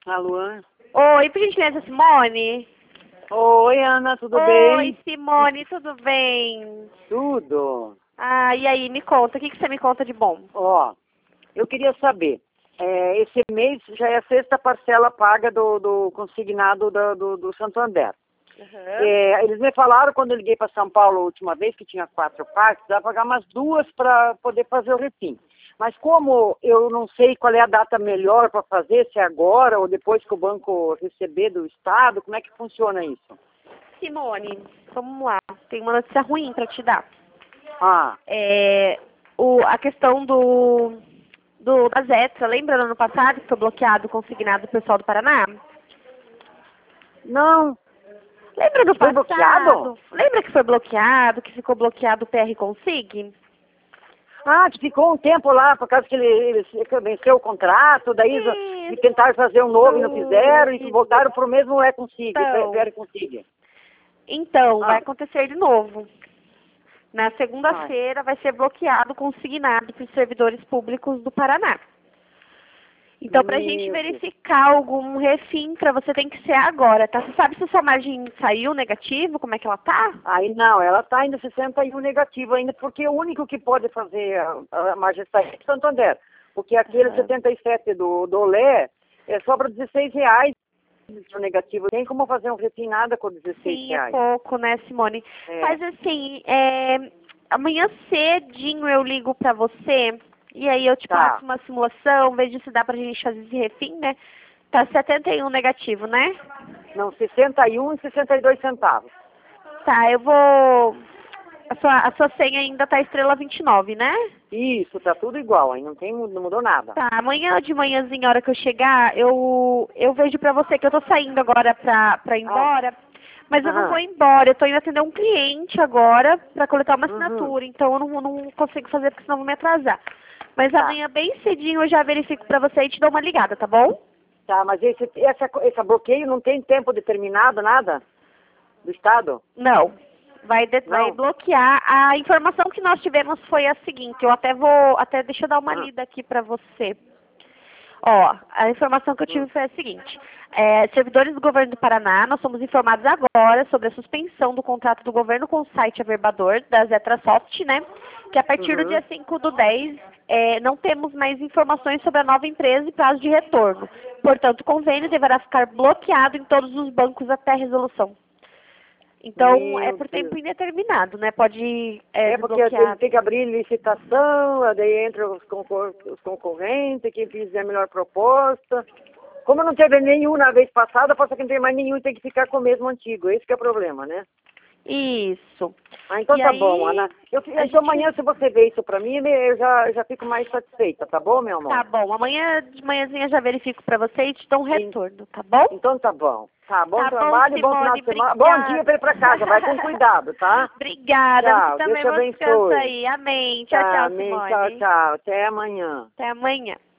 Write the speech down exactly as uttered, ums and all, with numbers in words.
Alô? Oi, por gentileza, Simone? Oi, Ana, tudo Oi, bem? Oi, Simone, tudo bem? Tudo. Ah, e aí, me conta, o que, que você me conta de bom? Ó, eu queria saber, é, esse mês já é a sexta parcela paga do, do consignado do, do, do Santander. Uhum. É, eles me falaram, quando eu liguei para São Paulo a última vez, que tinha quatro partes, dá para pagar umas duas para poder fazer o refim. Mas como eu não sei qual é a data melhor para fazer, se é agora ou depois que o banco receber do Estado, como é que funciona isso? Simone, vamos lá, tem uma notícia ruim para te dar. Ah, É, o, a questão do, do das Extra, lembra no ano passado que foi bloqueado o consignado do pessoal do Paraná? não. Lembra do Foi passado? bloqueado? Lembra que foi bloqueado, que ficou bloqueado o P R Consig? Ah, que ficou um tempo lá, por causa que ele, ele venceu o contrato, daí Isso. e tentaram fazer um novo e não fizeram, e voltaram para o mesmo é consigo, Então, P R consigo. então vai Ah, acontecer de novo. Na ai. segunda-feira vai ser bloqueado o consignado para os servidores públicos do Paraná. Então, para a gente Meu Deus. verificar algum refim, para você tem que ser agora, tá? Você sabe se a sua margem saiu negativo, como é que ela tá? Aí não, ela está ainda sessenta e um negativo ainda, porque o único que pode fazer a, a majestade é Santander, porque aquele Uhum. setenta e sete do, do Olé é só para dezesseis reais o negativo. Tem como fazer um refim nada com dezesseis Sim, é reais. pouco, né, Simone? É. Mas assim, é, amanhã cedinho eu ligo pra você e aí eu te Tá. passo uma simulação, vejo se dá pra gente fazer esse refim, né? Tá setenta e um negativo, né? Não, sessenta e um e sessenta e dois centavos. Tá, eu vou... A sua, a sua senha ainda tá estrela vinte e nove, né? Isso, tá tudo igual, aí não, tem, não mudou nada. Tá, amanhã de manhãzinha, a hora que eu chegar, eu, eu vejo pra você que eu tô saindo agora pra, pra ir embora, mas eu não vou Aham. embora, eu tô indo atender um cliente agora pra coletar uma Uhum. assinatura, então eu não, não consigo fazer porque senão eu vou me atrasar. Mas Tá. amanhã bem cedinho eu já verifico pra você e te dou uma ligada, tá bom? Tá, mas esse, essa, esse bloqueio não tem tempo determinado, nada? Do Estado? Não. Vai, de- vai Não? bloquear. A informação que nós tivemos foi a seguinte, eu até vou, até deixa eu dar uma Ah. lida aqui pra você. Ó, a informação que eu tive foi a seguinte, é, servidores do governo do Paraná, nós somos informados agora sobre a suspensão do contrato do governo com o site averbador da Zetrasoft, né, que a partir do Uhum. dia cinco do dez, é, não temos mais informações sobre a nova empresa e prazo de retorno. Portanto, o convênio deverá ficar bloqueado em todos os bancos até a resolução. Então, é Meu por Deus. tempo indeterminado, né, pode é, É porque ele desbloquear. tem que abrir licitação, daí entra os, concor os concorrentes, quem fizer a melhor proposta. Como não teve nenhum na vez passada, pode ser que não tenha mais nenhum e tem que ficar com o mesmo antigo. Esse que é o problema, né? Isso. Ah, então E tá aí, bom, Ana. Eu, a então gente... amanhã, se você ver isso pra mim, eu já, já fico mais satisfeita, tá bom, meu Tá amor? bom, amanhã de manhãzinha eu já verifico pra você e te dou um En- retorno, tá bom? Então tá bom. Tá, bom Tá bom, trabalho e bom final Simone, de semana. Bom dia obrigada. pra ir pra casa, vai com cuidado, tá? Obrigada, você Tchau, Deus também te vai descansar abençoe. aí. Amém. Tchau, Tá, tchau, amém, tchau, Simone. tchau. Até amanhã. Até amanhã.